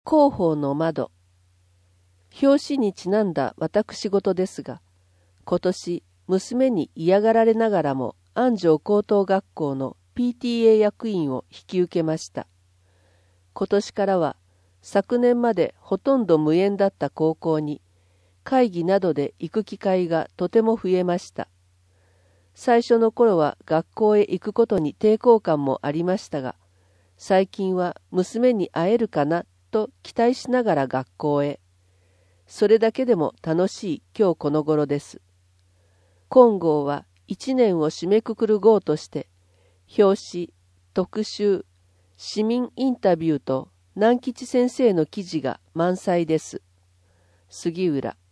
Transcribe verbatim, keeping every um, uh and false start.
広報の窓。表紙にちなんだ私事ですが、今年娘に嫌がられながらも安城高等学校の ピーティーエー 役員を引き受けました。今年からは昨年までほとんど無縁だった高校に会議などで行く機会がとても増えました。最初の頃は学校へ行くことに抵抗感もありましたが、最近は娘に会えるかなと期待しながら学校へ。それだけでも楽しい今日この頃です。今号は一年を締めくくる号として、表紙、特集、市民インタビューと南吉先生の記事が満載です。杉浦。